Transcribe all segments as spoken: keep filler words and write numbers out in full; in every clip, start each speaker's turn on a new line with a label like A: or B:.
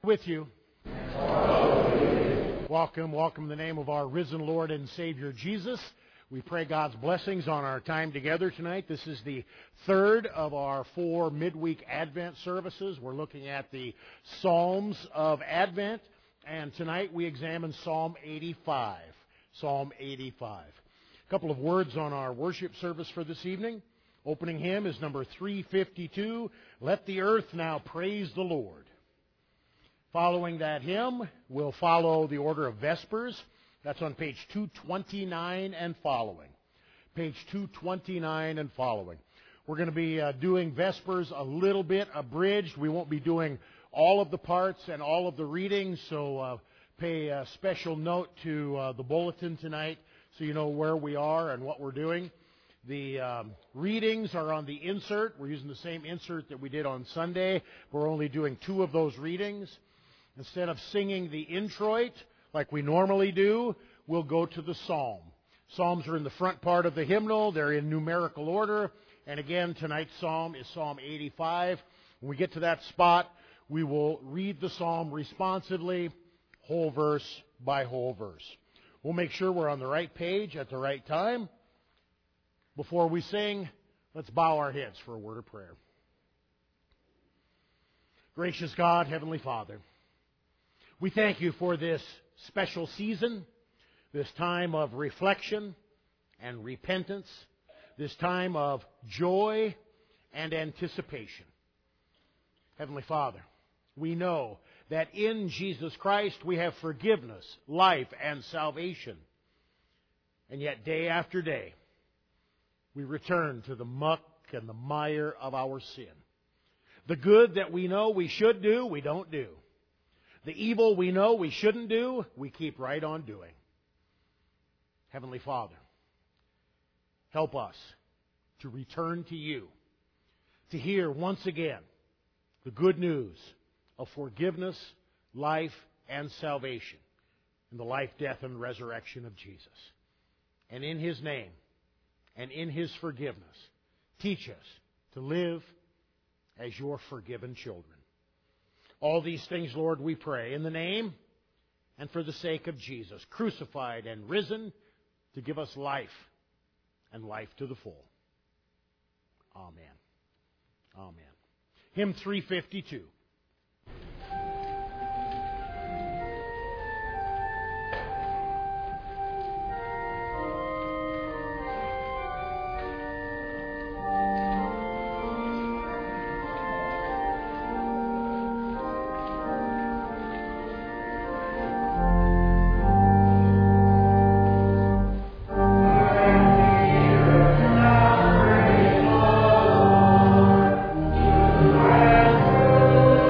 A: With you. Welcome, welcome in the name of our risen Lord and Savior Jesus. We pray God's blessings on our time together tonight. This is the third of our four midweek Advent services. We're looking at the Psalms of Advent, and tonight we examine Psalm eighty-five. Psalm eighty-five. A couple of words on our worship service for this evening. Opening hymn is number three fifty-two, Let the Earth Now Praise the Lord. Following that hymn, we'll follow the order of Vespers. That's on page two twenty-nine and following. Page two twenty-nine and following. We're going to be uh, doing Vespers a little bit abridged. We won't be doing all of the parts and all of the readings, so uh, pay a special note to uh, the bulletin tonight so you know where we are and what we're doing. The um, readings are on the insert. We're using the same insert that we did on Sunday. We're only doing two of those readings. Instead of singing the introit like we normally do, we'll go to the psalm. Psalms are in the front part of the hymnal. They're in numerical order. And again, tonight's psalm is Psalm eighty-five. When we get to that spot, we will read the psalm responsively, whole verse by whole verse. We'll make sure we're on the right page at the right time. Before we sing, let's bow our heads for a word of prayer. Gracious God, Heavenly Father, we thank you for this special season, this time of reflection and repentance, this time of joy and anticipation. Heavenly Father, we know that in Jesus Christ we have forgiveness, life, and salvation. And yet day after day, we return to the muck and the mire of our sin. The good that we know we should do, we don't do. The evil we know we shouldn't do, we keep right on doing. Heavenly Father, help us to return to you, to hear once again the good news of forgiveness, life, and salvation in the life, death, and resurrection of Jesus. And in His name, and in His forgiveness, teach us to live as your forgiven children. All these things, Lord, we pray in the name and for the sake of Jesus, crucified and risen to give us life and life to the full. Amen. Amen. Hymn three fifty-two.
B: Thank you.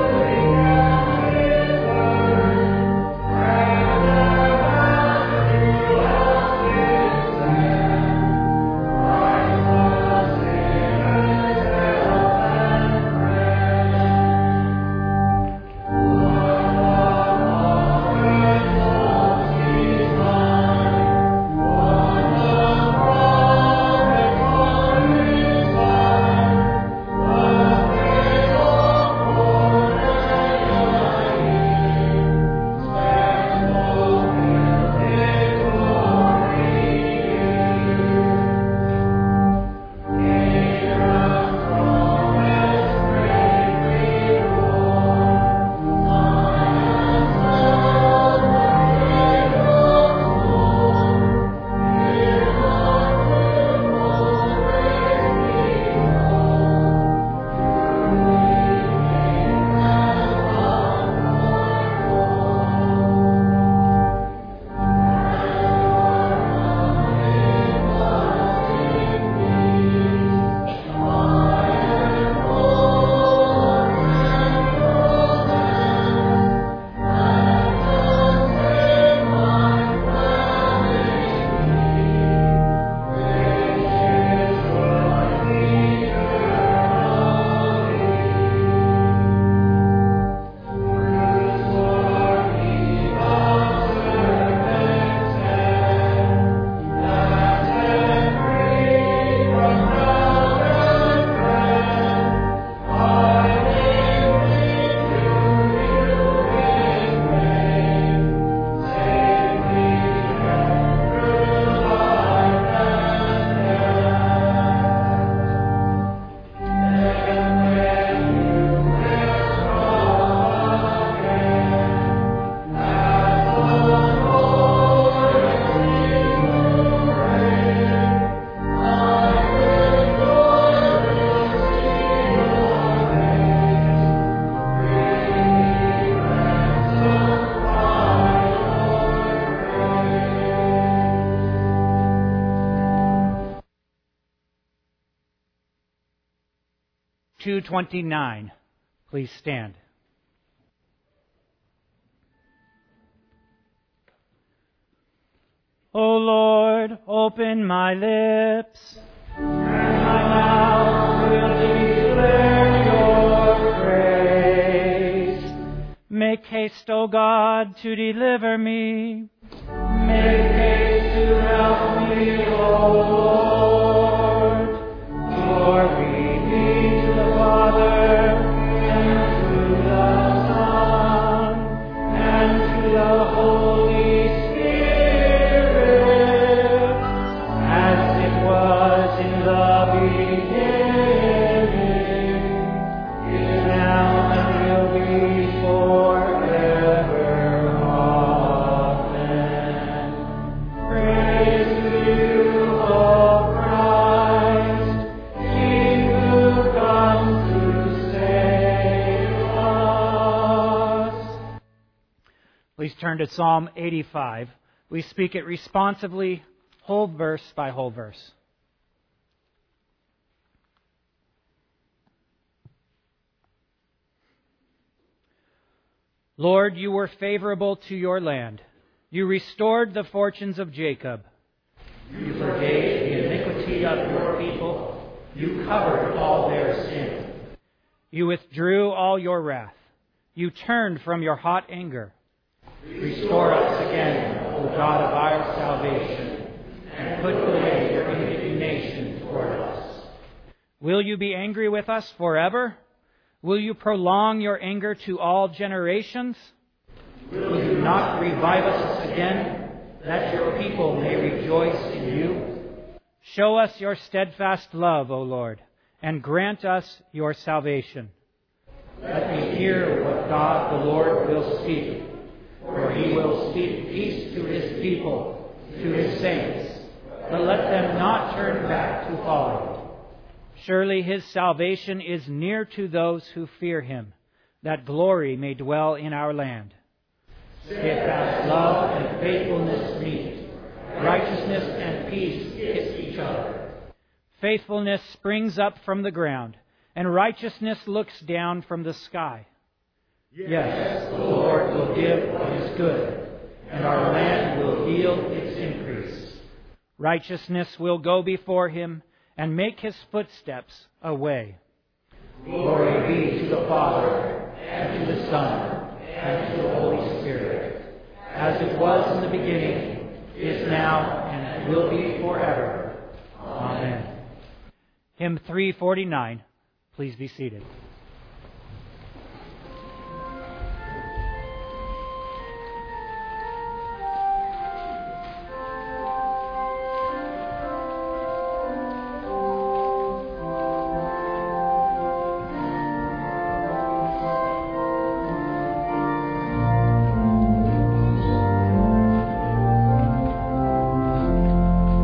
B: two twenty-nine. Please stand. O Lord, open my lips, and my mouth will declare your praise. Make haste, O God, to deliver me. Make haste to help me, O Lord. Glory be to the Father, and to the Son, and to the Holy Spirit, as it was in the beginning, is now, and will be forever. Amen. Praise to you, O Christ, He who comes to save us. Please turn to Psalm eighty-five. We speak it responsively, whole verse by whole verse. Lord, you were favorable to your land. You restored the fortunes of Jacob. You forgave the iniquity of your people. You covered all their sin. You withdrew all your wrath. You turned from your hot anger. Restore us again, O God of our salvation, and put away your indignation toward us. Will you be angry with us forever? Will you prolong your anger to all generations? Will you not revive us again, that your people may rejoice in you? Show us your steadfast love, O Lord, and grant us your salvation. Let me hear what God the Lord will speak, for he will speak peace to his people, to his saints, but let them not turn back to folly. Surely his salvation is near to those who fear him, that glory may dwell in our land. Steadfast love and faithfulness meet. Righteousness and peace kiss each other. Faithfulness springs up from the ground, and righteousness looks down from the sky. Yes, the Lord will give what is good, and our land will yield its increase. Righteousness will go before him, and make his footsteps a way. Glory be to the Father, and to the Son, and to the Holy Spirit, as it was in the beginning, is now, and will be forever. Amen. Hymn three forty-nine. Please be seated.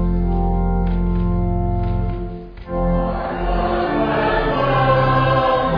C: Amen.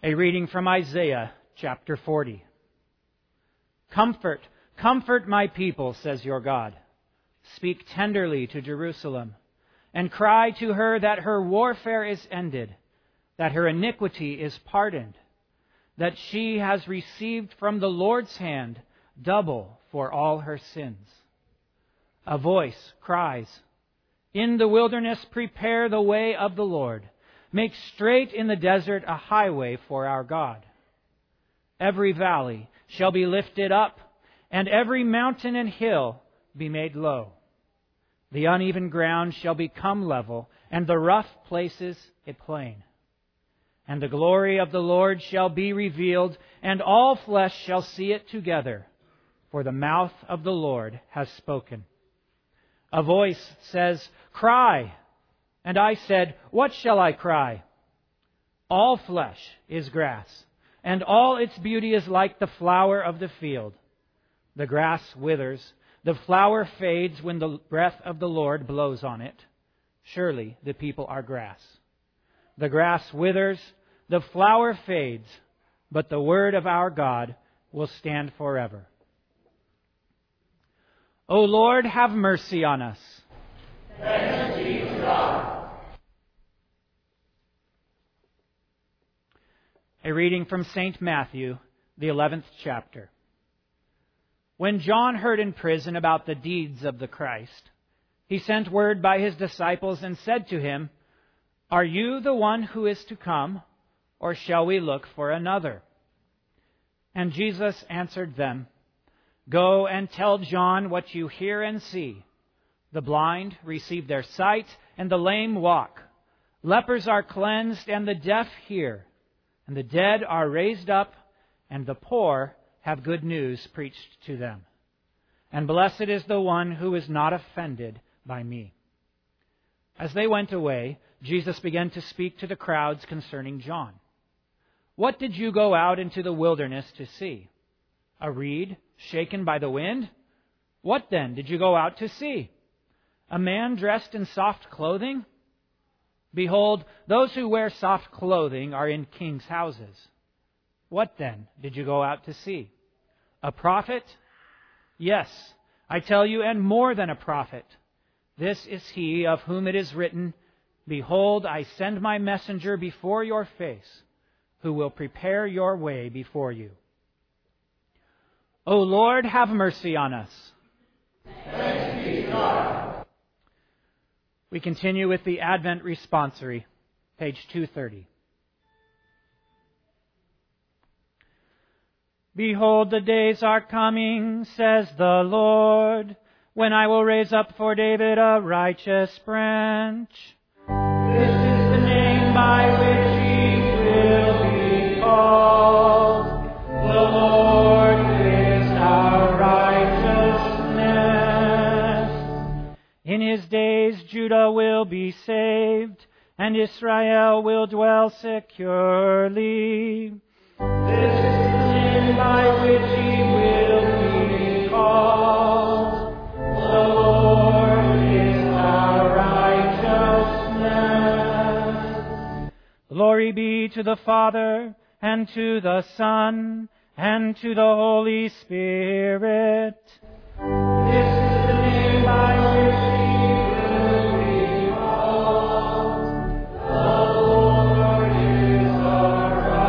B: A reading from Isaiah chapter forty. Comfort, comfort my people, says your God. Speak tenderly to Jerusalem, and cry to her that her warfare is ended, that her iniquity is pardoned, that she has received from the Lord's hand double for all her sins. A voice cries, in the wilderness prepare the way of the Lord. Make straight in the desert a highway for our God. Every valley shall be lifted up, and every mountain and hill be made low. The uneven ground shall become level, and the rough places a plain. And the glory of the Lord shall be revealed, and all flesh shall see it together, for the mouth of the Lord has spoken. A voice says, cry. And I said, what shall I cry? All flesh is grass, and all its beauty is like the flower of the field. The grass withers, the flower fades when the breath of the Lord blows on it. Surely the people are grass. The grass withers, the flower fades, but the word of our God will stand forever. O Lord, have mercy on us.
C: Thanks be to God.
B: A reading from Saint Matthew, the eleventh chapter. When John heard in prison about the deeds of the Christ, he sent word by his disciples and said to him, are you the one who is to come, or shall we look for another? And Jesus answered them, go and tell John what you hear and see. The blind receive their sight, and the lame walk. Lepers are cleansed, and the deaf hear. And the dead are raised up, and the poor have good news preached to them. And blessed is the one who is not offended by me. As they went away, Jesus began to speak to the crowds concerning John. What did you go out into the wilderness to see? A reed shaken by the wind? What then did you go out to see? A man dressed in soft clothing? Behold, those who wear soft clothing are in kings' houses. What then did you go out to see? A prophet? Yes, I tell you, and more than a prophet. This is he of whom it is written, behold, I send my messenger before your face, who will prepare your way before you. O Lord, have mercy on us.
C: Thanks be to God.
B: We continue with the Advent Responsory, page two thirty. Behold, the days are coming, says the Lord, when I will raise up for David a righteous branch. This is the name by which he will be called. The Lord is our righteousness. In his days Judah will be saved, and Israel will dwell securely. This is the name by which he will be called. The Lord is our righteousness. Glory be to the Father, and to the Son, and to the Holy Spirit. This is the name by which he will be called. The Lord is our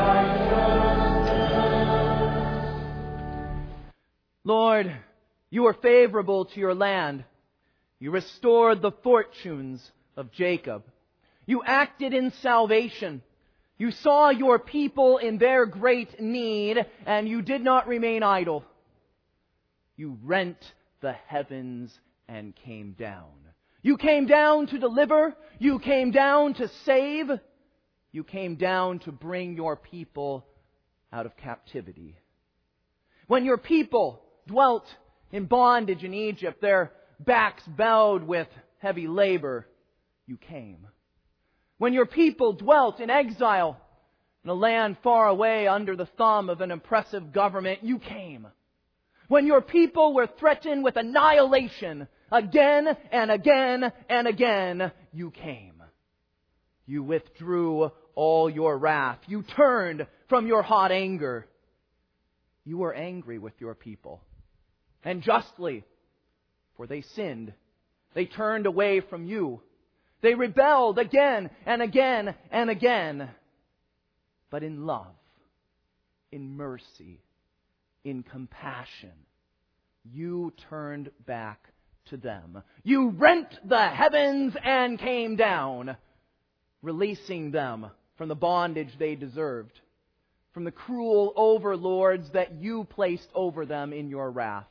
B: righteousness.
D: Lord, you are favorable to your land. You restored the fortunes of Jacob. You acted in salvation. You saw your people in their great need, and you did not remain idle. You rent the heavens and came down. You came down to deliver. You came down to save. You came down to bring your people out of captivity. When your people dwelt in bondage in Egypt, their backs bowed with heavy labor, you came. When your people dwelt in exile in a land far away under the thumb of an oppressive government, you came. When your people were threatened with annihilation again and again and again, you came. You withdrew all your wrath. You turned from your hot anger. You were angry with your people, and justly, for they sinned. They turned away from you. They rebelled again and again and again. But in love, in mercy, in compassion, you turned back to them. You rent the heavens and came down, releasing them from the bondage they deserved, from the cruel overlords that you placed over them in your wrath.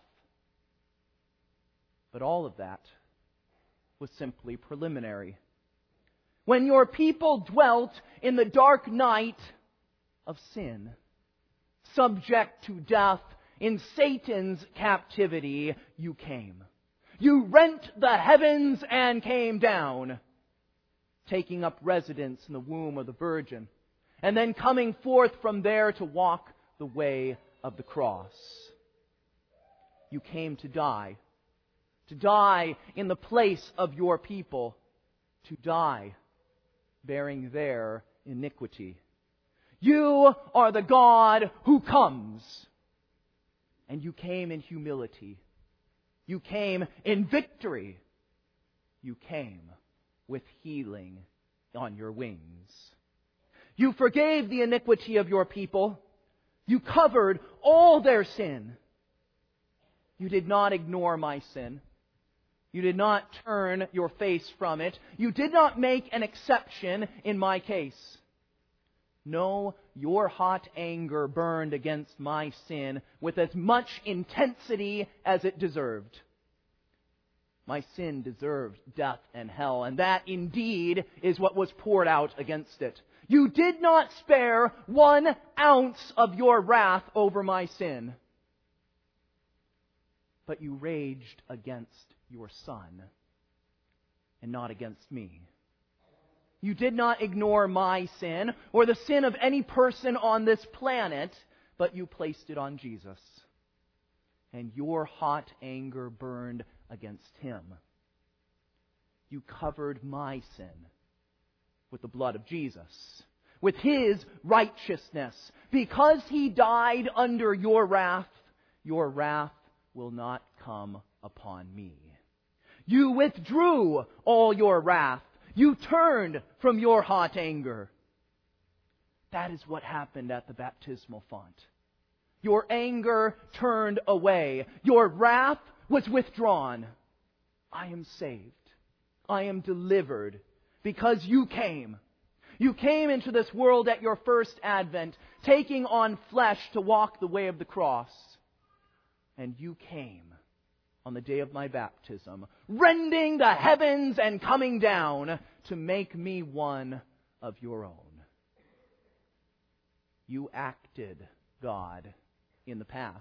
D: But all of that was simply preliminary. When your people dwelt in the dark night of sin, subject to death in Satan's captivity, you came. You rent the heavens and came down, taking up residence in the womb of the Virgin, and then coming forth from there to walk the way of the cross. You came to die, to die in the place of your people, to die bearing their iniquity. You are the God who comes, and you came in humility. You came in victory. You came with healing on your wings. You forgave the iniquity of your people. You covered all their sin. You did not ignore my sin. You did not turn your face from it. You did not make an exception in my case. No, your hot anger burned against my sin with as much intensity as it deserved. My sin deserved death and hell, and that indeed is what was poured out against it. You did not spare one ounce of your wrath over my sin, but you raged against your Son and not against me. You did not ignore my sin or the sin of any person on this planet, but you placed it on Jesus. And your hot anger burned against Him. You covered my sin with the blood of Jesus, with His righteousness. Because He died under your wrath, your wrath will not come upon me. You withdrew all your wrath. You turned from your hot anger. That is what happened at the baptismal font. Your anger turned away. Your wrath was withdrawn. I am saved. I am delivered because you came. You came into this world at your first advent, taking on flesh to walk the way of the cross. And you came on the day of my baptism, rending the heavens and coming down to make me one of your own. You acted, God, in the past.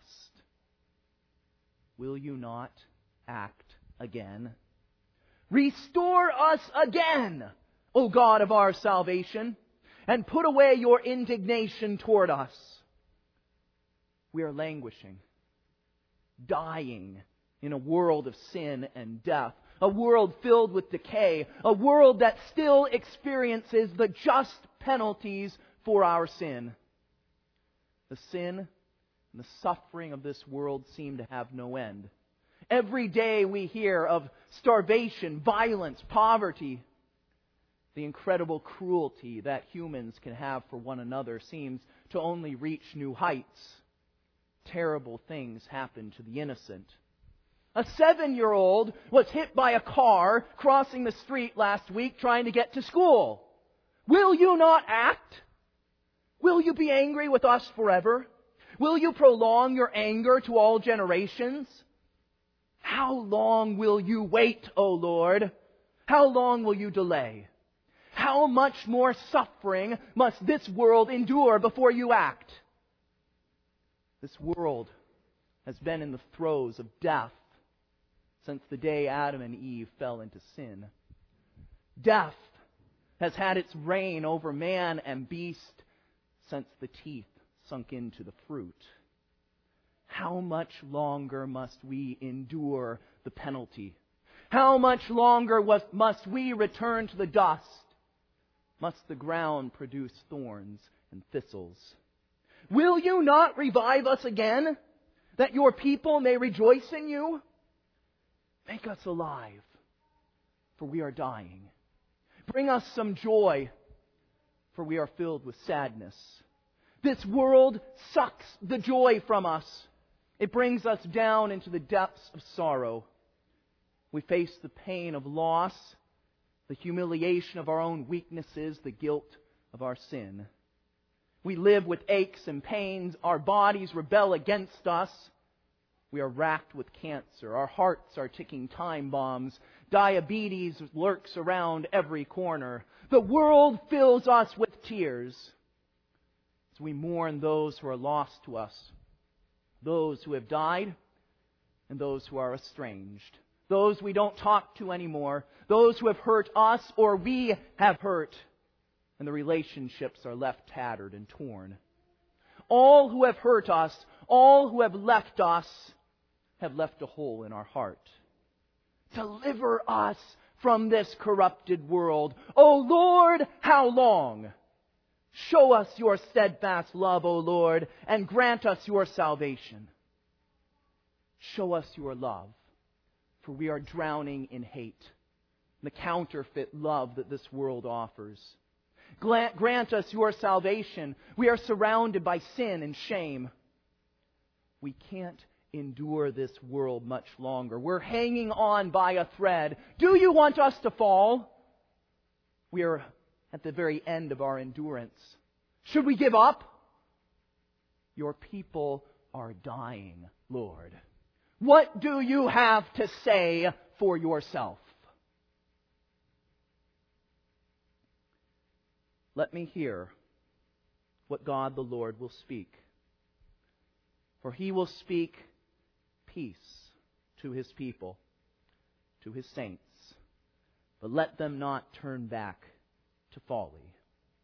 D: Will you not act again? Restore us again, O God of our salvation, and put away your indignation toward us. We are languishing, dying in a world of sin and death, a world filled with decay, a world that still experiences the just penalties for our sin. The sin and the suffering of this world seem to have no end. Every day we hear of starvation, violence, poverty. The incredible cruelty that humans can have for one another seems to only reach new heights. Terrible things happen to the innocent. A seven-year-old was hit by a car crossing the street last week trying to get to school. Will you not act? Will you be angry with us forever? Will you prolong your anger to all generations? How long will you wait, O Lord? How long will you delay? How much more suffering must this world endure before you act? This world has been in the throes of death since the day Adam and Eve fell into sin. Death has had its reign over man and beast since the teeth sunk into the fruit. How much longer must we endure the penalty? How much longer was, must we return to the dust? Must the ground produce thorns and thistles? Will you not revive us again, that your people may rejoice in you? Make us alive, for we are dying. Bring us some joy, for we are filled with sadness. This world sucks the joy from us. It brings us down into the depths of sorrow. We face the pain of loss, the humiliation of our own weaknesses, the guilt of our sin. We live with aches and pains. Our bodies rebel against us. We are racked with cancer. Our hearts are ticking time bombs. Diabetes lurks around every corner. The world fills us with tears as we mourn those who are lost to us, those who have died, and those who are estranged, those we don't talk to anymore, those who have hurt us or we have hurt, and the relationships are left tattered and torn. All who have hurt us, all who have left us, have left a hole in our heart. Deliver us from this corrupted world. O Lord, how long? Show us your steadfast love, O Lord, and grant us your salvation. Show us your love, for we are drowning in hate, the counterfeit love that this world offers. Grant us your salvation. We are surrounded by sin and shame. We can't endure this world much longer. We're hanging on by a thread. Do you want us to fall? We are at the very end of our endurance. Should we give up? Your people are dying, Lord. What do you have to say for yourself? Let me hear what God the Lord will speak. For He will speak peace to His people, to His saints. But let them not turn back to folly.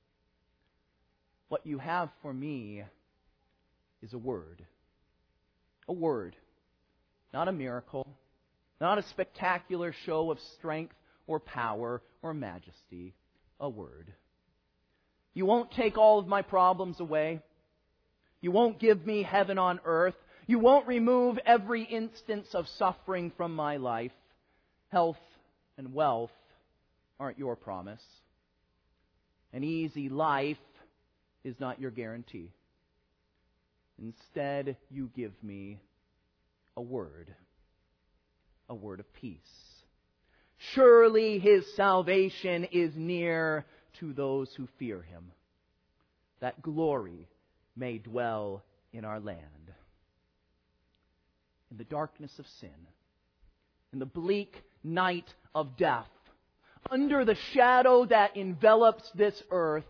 D: What you have for me is a word. A word. Not a miracle. Not a spectacular show of strength or power or majesty. A word. You won't take all of my problems away. You won't give me heaven on earth. You won't remove every instance of suffering from my life. Health and wealth aren't your promise. An easy life is not your guarantee. Instead, you give me a word. A word of peace. Surely His salvation is near to those who fear Him, that glory may dwell in our land. In the darkness of sin, in the bleak night of death, under the shadow that envelops this earth,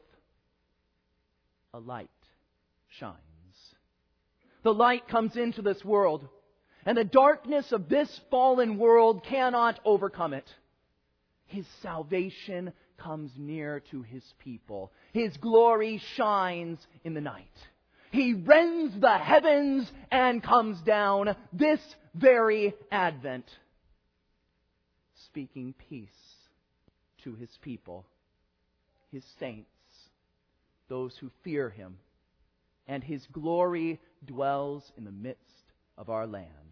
D: a light shines. The light comes into this world, and the darkness of this fallen world cannot overcome it. His salvation comes near to His people. His glory shines in the night. He rends the heavens and comes down this very Advent, speaking peace to His people, His saints, those who fear Him, and His glory dwells in the midst of our land.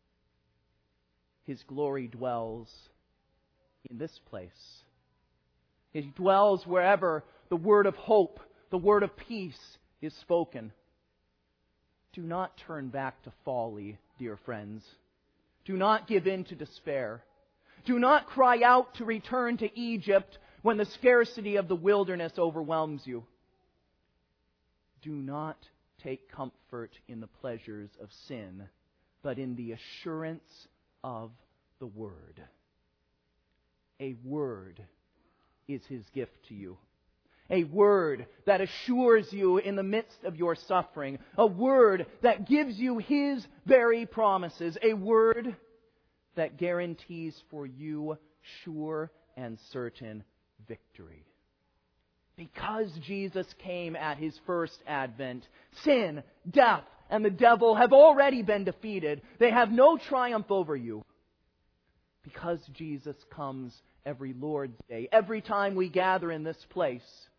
D: His glory dwells in this place. He dwells wherever the word of hope, the word of peace is spoken. Do not turn back to folly, dear friends. Do not give in to despair. Do not cry out to return to Egypt when the scarcity of the wilderness overwhelms you. Do not take comfort in the pleasures of sin, but in the assurance of the Word. A word is His gift to you. A word that assures you in the midst of your suffering. A word that gives you His very promises. A word that guarantees for you sure and certain victory. Because Jesus came at His first advent, sin, death, and the devil have already been defeated. They have no triumph over you. Because Jesus comes every Lord's Day, every time we gather in this place,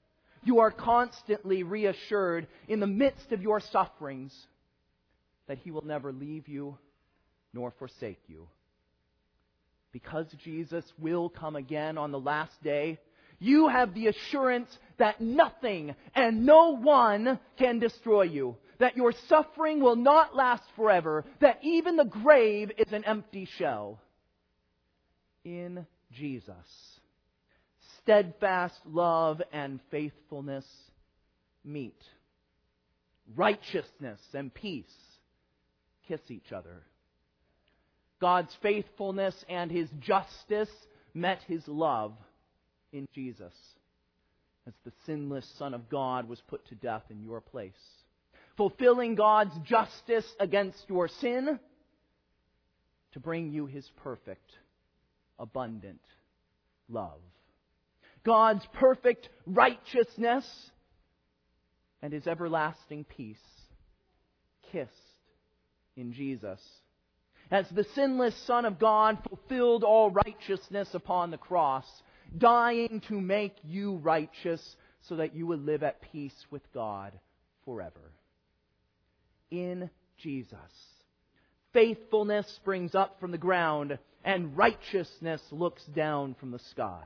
D: you are constantly reassured in the midst of your sufferings that He will never leave you nor forsake you. Because Jesus will come again on the last day, you have the assurance that nothing and no one can destroy you, that your suffering will not last forever, that even the grave is an empty shell. In Jesus, steadfast love and faithfulness meet. Righteousness and peace kiss each other. God's faithfulness and His justice met His love in Jesus, as the sinless Son of God was put to death in your place, fulfilling God's justice against your sin to bring you His perfect, abundant love. God's perfect righteousness and His everlasting peace kissed in Jesus, as the sinless Son of God fulfilled all righteousness upon the cross, dying to make you righteous so that you would live at peace with God forever. In Jesus, faithfulness springs up from the ground and righteousness looks down from the sky.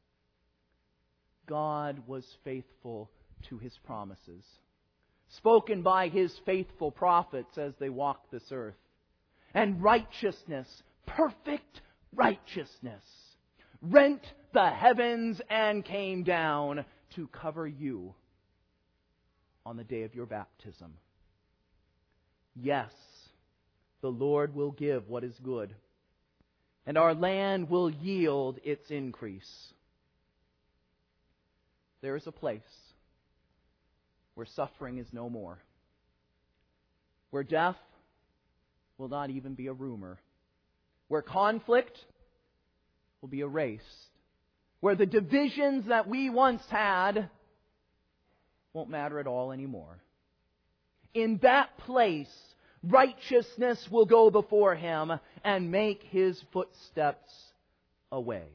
D: God was faithful to His promises, spoken by His faithful prophets as they walked this earth. And righteousness, perfect righteousness, rent the heavens and came down to cover you on the day of your baptism. Yes, the Lord will give what is good, and our land will yield its increase. There is a place where suffering is no more, where death will not even be a rumor, where conflict will be erased, where the divisions that we once had won't matter at all anymore. In that place, righteousness will go before Him and make His footsteps a way.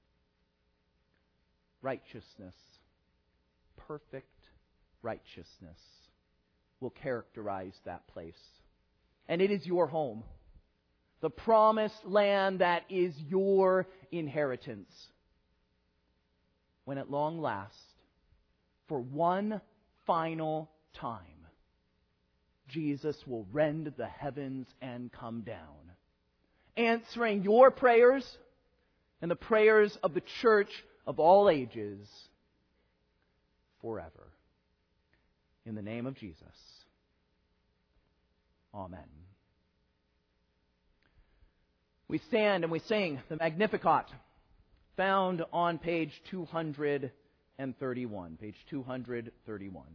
D: Righteousness, perfect righteousness, will characterize that place. And it is your home, the promised land that is your inheritance. When at long last, for one final time, Jesus will rend the heavens and come down, answering your prayers and the prayers of the church of all ages forever. In the name of Jesus. Amen. We stand and we sing the Magnificat, found on page two hundred thirty-one. Page two hundred thirty-one.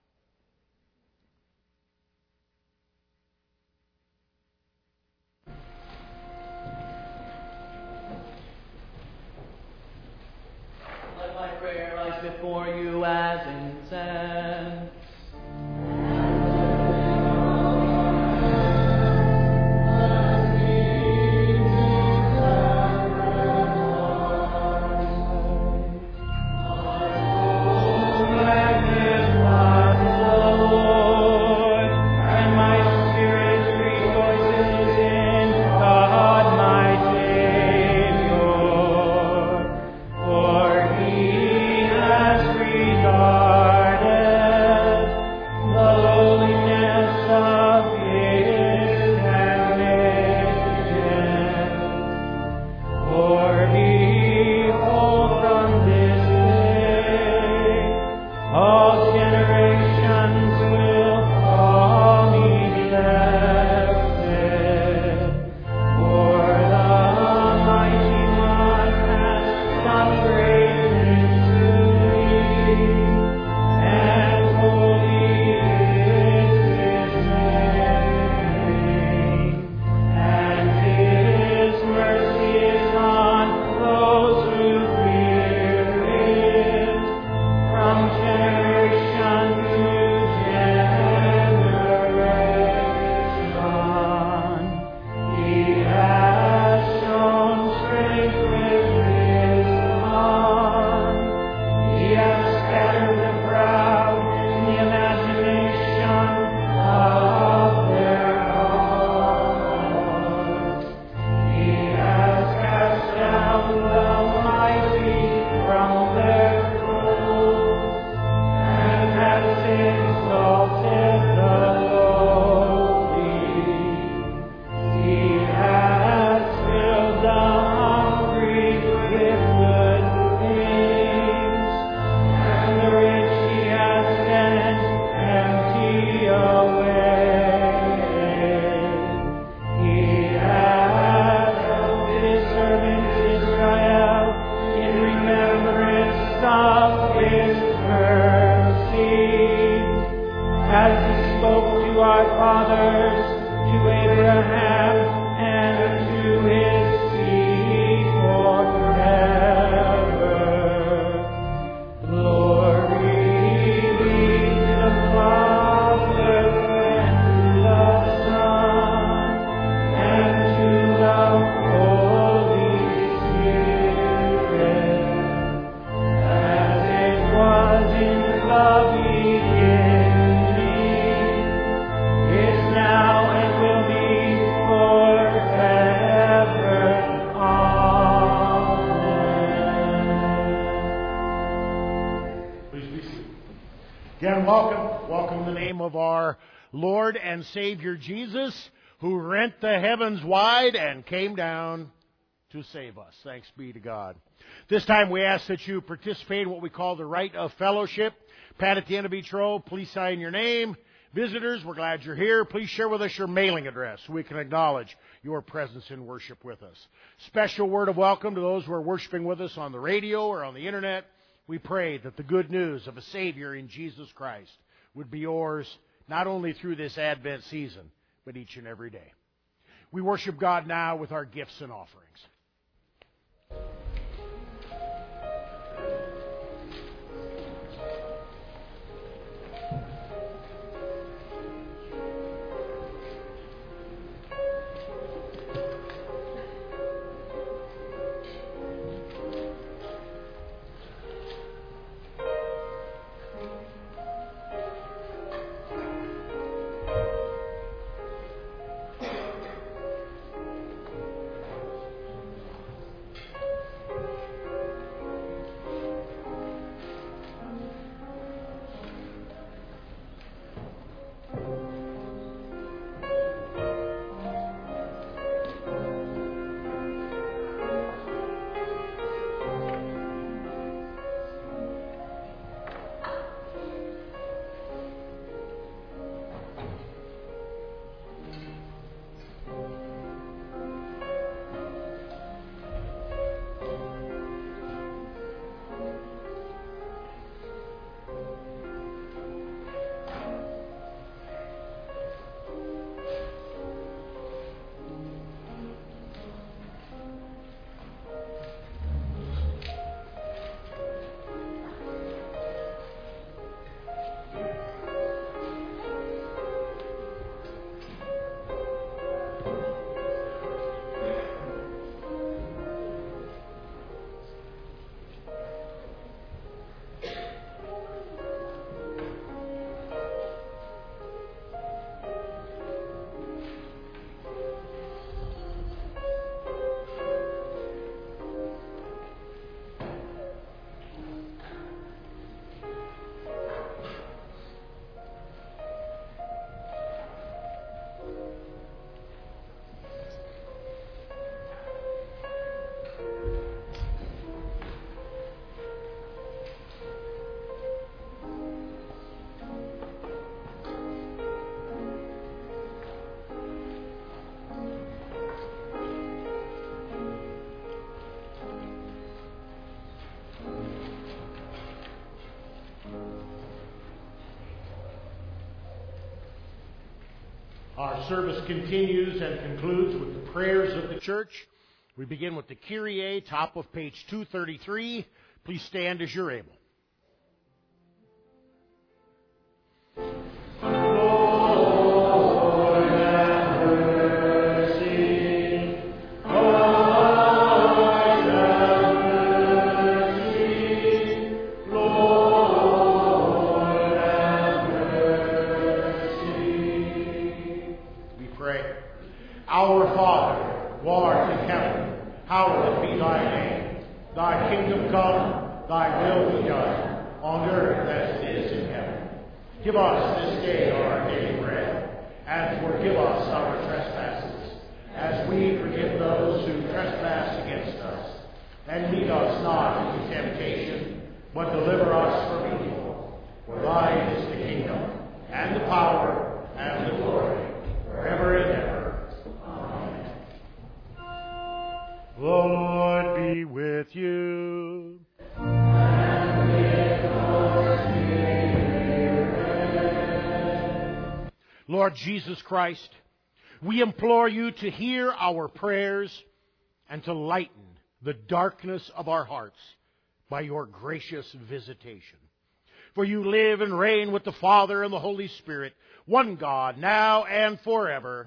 D: Let my prayer rise before you as incense.
C: For He has regarded
B: the beginning, is now and will be forever. Amen.
A: Please be seated. Again, welcome. Welcome in the name of our Lord and Savior Jesus, who rent the heavens wide and came down to save us. Thanks be to God. This time we ask that you participate in what we call the rite of fellowship. Pat at the end of each row, please sign your name. Visitors, we're glad you're here. Please share with us your mailing address so we can acknowledge your presence in worship with us. Special word of welcome to those who are worshiping with us on the radio or on the internet. We pray that the good news of a Savior in Jesus Christ would be yours not only through this Advent season, but each and every day. We worship God now with our gifts and offerings. Our service continues and concludes with the prayers of the church. We begin with the Kyrie, top of page two thirty-three. Please stand as you're able. Give us this day our daily bread, and forgive us our trespasses, as we forgive those who trespass against us. And lead us not into temptation, but deliver us from evil. For thine is the kingdom, and the power, and the glory, forever and ever. Amen. The Lord be with you. Lord Jesus Christ, we implore you to hear our prayers and to lighten the darkness of our hearts by your gracious visitation. For you live and reign with the Father and the Holy Spirit, one God, now and forever.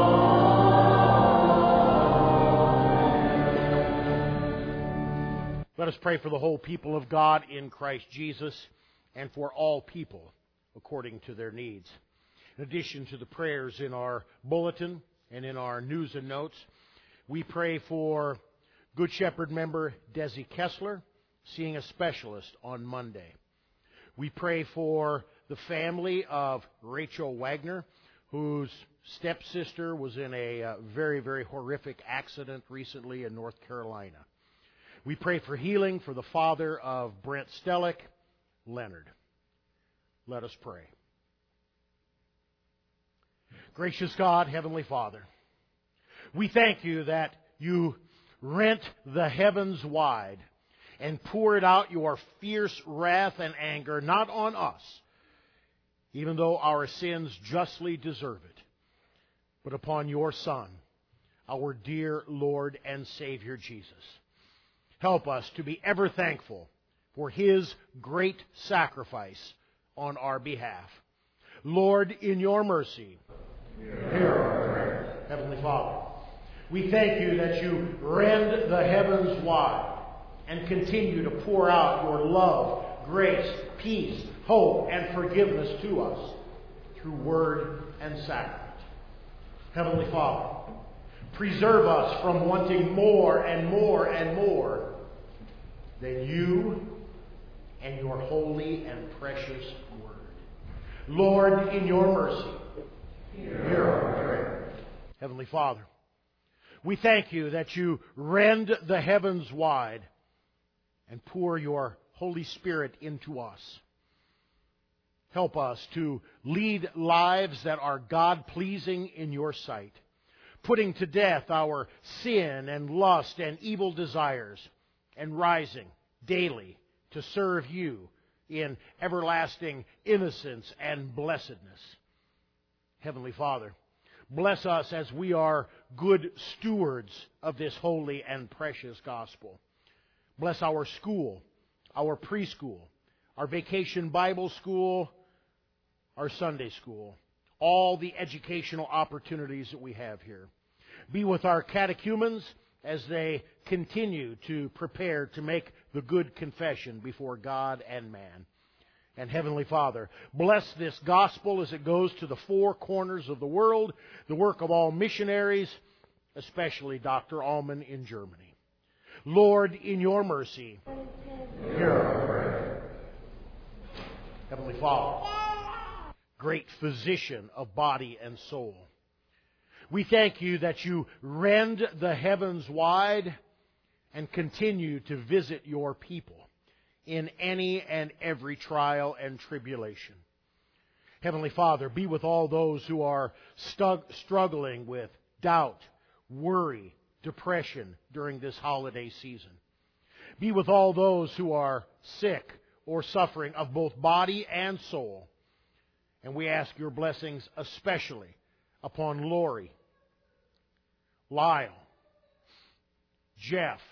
A: Amen. Let us pray for the whole people of God in Christ Jesus and for all people according to their needs. In addition to the prayers in our bulletin and in our news and notes, we pray for Good Shepherd member Desi Kessler, seeing a specialist on Monday. We pray for the family of Rachel Wagner, whose stepsister was in a uh, very, very horrific accident recently in North Carolina. We pray for healing for the father of Brent Stellick, Leonard. Let us pray. Gracious God, Heavenly Father, we thank you that you rent the heavens wide and poured out your fierce wrath and anger, not on us, even though our sins justly deserve it, but upon your Son, our dear Lord and Savior Jesus. Help us to be ever thankful for His great sacrifice on our behalf. Lord, in your mercy, hear our prayer. Heavenly Father, we thank you that you rend the heavens wide and continue to pour out your love, grace, peace, hope, and forgiveness to us through word and sacrament. Heavenly Father, preserve us from wanting more and more and more than you and your holy and precious word. Lord, in your mercy, hear our prayer. Heavenly Father, we thank you that you rend the heavens wide and pour your Holy Spirit into us. Help us to lead lives that are God-pleasing in your sight, putting to death our sin and lust and evil desires, and rising daily to serve you in everlasting innocence and blessedness. Heavenly Father, bless us as we are good stewards of this holy and precious gospel. Bless our school, our preschool, our vacation Bible school, our Sunday school, all the educational opportunities that we have here. Be with our catechumens as they continue to prepare to make the good confession before God and man. And Heavenly Father, bless this gospel as it goes to the four corners of the world, the work of all missionaries, especially Doctor Allman in Germany. Lord, in your mercy, hear our prayer. Heavenly Father, great physician of body and soul, we thank you that you rend the heavens wide and continue to visit your people in any and every trial and tribulation. Heavenly Father, be with all those who are stu- struggling with doubt, worry, depression during this holiday season. Be with all those who are sick or suffering of both body and soul. And we ask your blessings especially upon Lori, Lyle, Jeff,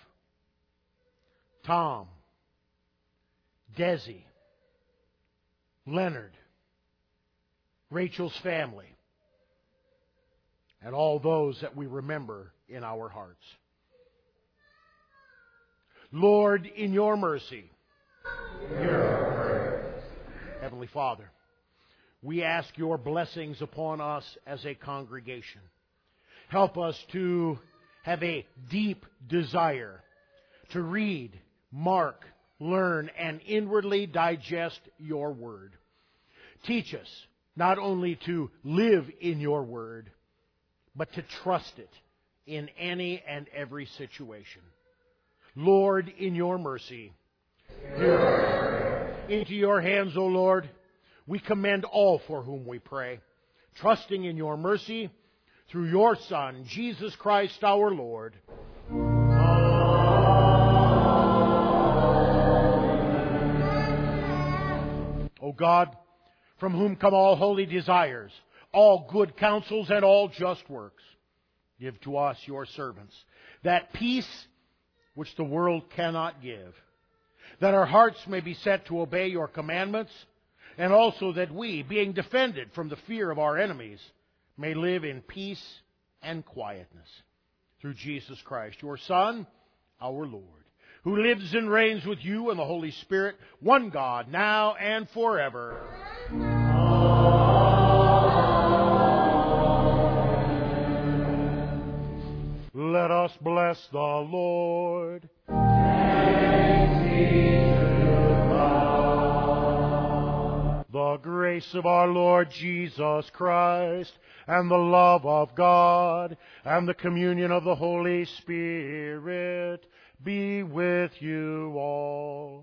A: Tom, Desi, Leonard, Rachel's family, and all those that we remember in our hearts. Lord, in your mercy, hear our prayer. Heavenly Father, we ask your blessings upon us as a congregation. Help us to have a deep desire to read, mark, learn, and inwardly digest your word. Teach us not only to live in your word, but to trust it in any and every situation. Lord, in your mercy, hear our prayer. Into your hands, O Lord, we commend all for whom we pray, trusting in your mercy through your Son, Jesus Christ our Lord. O God, from whom come all holy desires, all good counsels, and all just works, give to us, your servants, that peace which the world cannot give, that our hearts may be set to obey your commandments, and also that we, being defended from the fear of our enemies, may live in peace and quietness. Through Jesus Christ, your Son, our Lord, who lives and reigns with you and the Holy Spirit, one God, now and forever. Let us bless the Lord.
C: Thanks be to God.
A: The grace of our Lord Jesus Christ, and the love of God, and the communion of the Holy Spirit be with you all.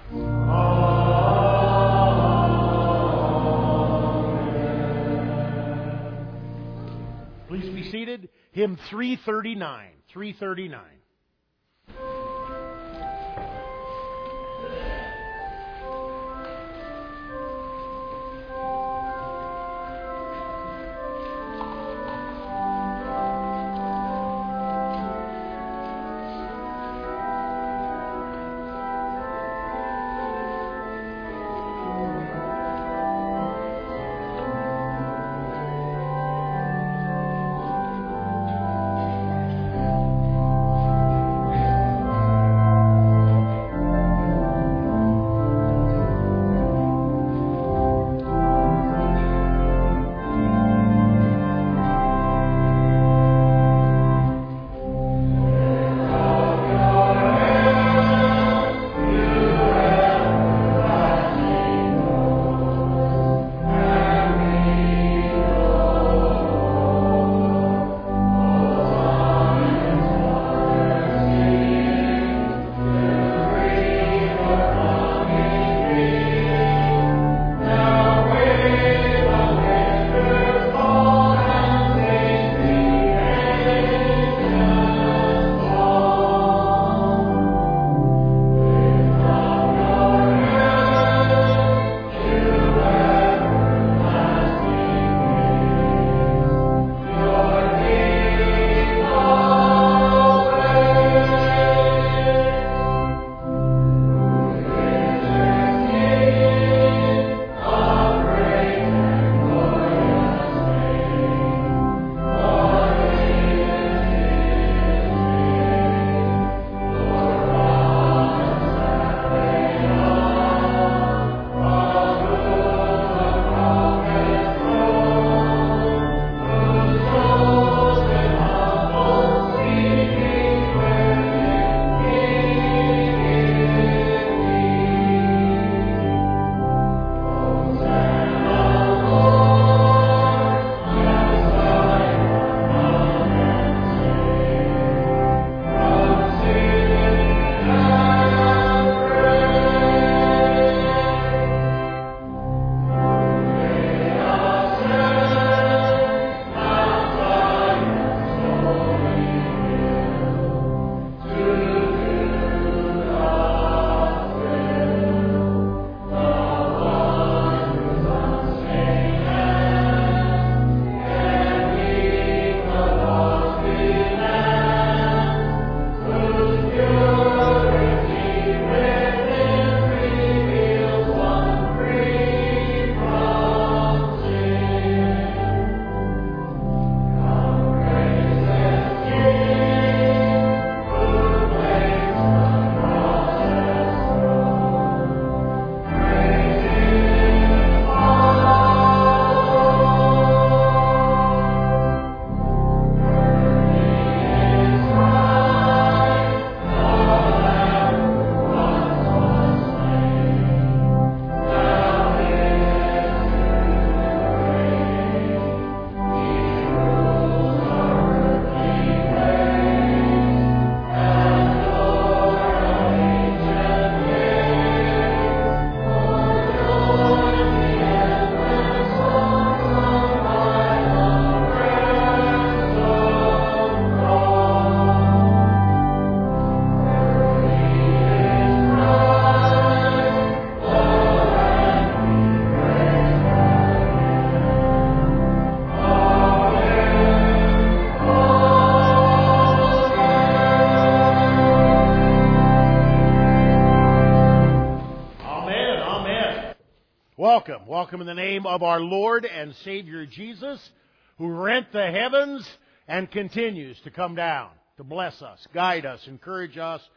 A: Amen. Please be seated. Hymn three thirty-nine. three thirty-nine. Welcome. Welcome in the name of our Lord and Savior Jesus, who rent the heavens and continues to come down to bless us, guide us, encourage us,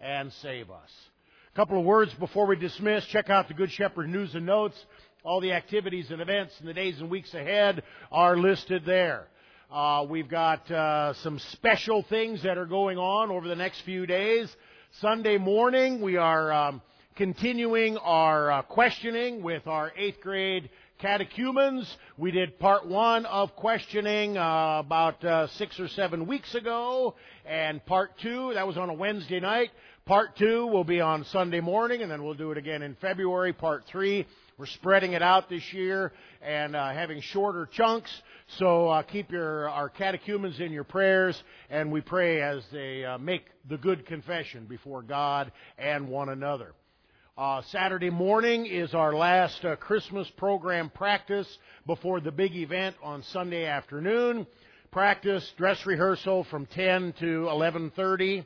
A: and save us. A couple of words before we dismiss. Check out the Good Shepherd News and Notes. All the activities and events in the days and weeks ahead are listed there. Uh, we've got uh, some special things that are going on over the next few days. Sunday morning, we are um, continuing our uh, questioning with our eighth grade catechumens. We did part one of questioning uh, about uh, six or seven weeks ago, and part two, that was on a Wednesday night. Part two will be on Sunday morning, and then we'll do it again in February, part three. We're spreading it out this year and uh, having shorter chunks, so uh, keep your our catechumens in your prayers, and we pray as they uh, make the good confession before God and one another. Uh, Saturday morning is our last uh, Christmas program practice before the big event on Sunday afternoon. Practice, dress rehearsal from ten to eleven thirty.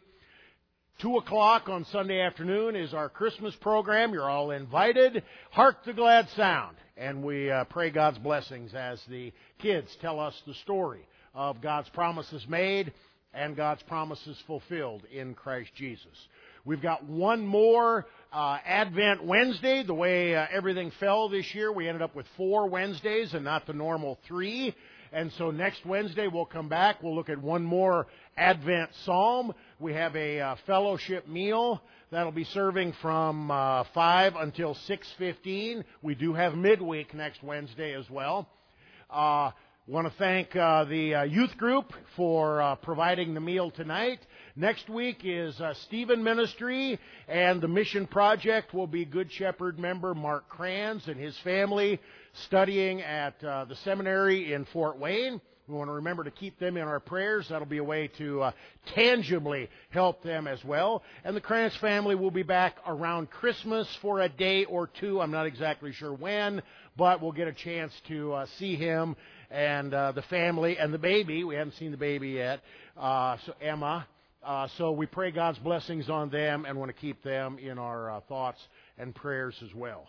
A: Two o'clock on Sunday afternoon is our Christmas program. You're all invited. Hark the glad sound. And we uh, pray God's blessings as the kids tell us the story of God's promises made and God's promises fulfilled in Christ Jesus. We've got one more uh, Advent Wednesday. The way uh, everything fell this year, we ended up with four Wednesdays and not the normal three. And so next Wednesday we'll come back. We'll look at one more Advent Psalm. We have a uh, fellowship meal that'll be serving from uh, five until six fifteen. We do have midweek next Wednesday as well. Uh, want to thank uh, the uh, youth group for uh, providing the meal tonight. Next week is uh, Stephen Ministry, and the Mission Project will be Good Shepherd member Mark Kranz and his family studying at uh, the seminary in Fort Wayne. We want to remember to keep them in our prayers. That'll be a way to uh, tangibly help them as well. And the Kranz family will be back around Christmas for a day or two. I'm not exactly sure when, but we'll get a chance to uh, see him and uh, the family and the baby. We haven't seen the baby yet, uh, so Emma. Uh, so we pray God's blessings on them and want to keep them in our uh, thoughts and prayers as well.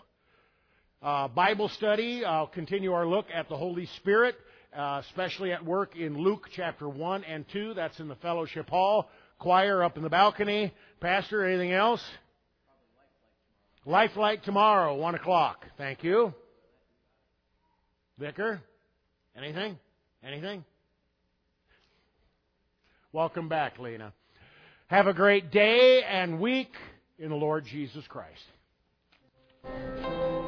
A: Uh, Bible study, I'll continue our look at the Holy Spirit, uh, especially at work in Luke chapter one and two. That's in the fellowship hall. Choir up in the balcony. Pastor, anything else? Life Light tomorrow, one o'clock. Thank you. Vicar, anything? Anything? Welcome back, Lena. Have a great day and week in the Lord Jesus Christ.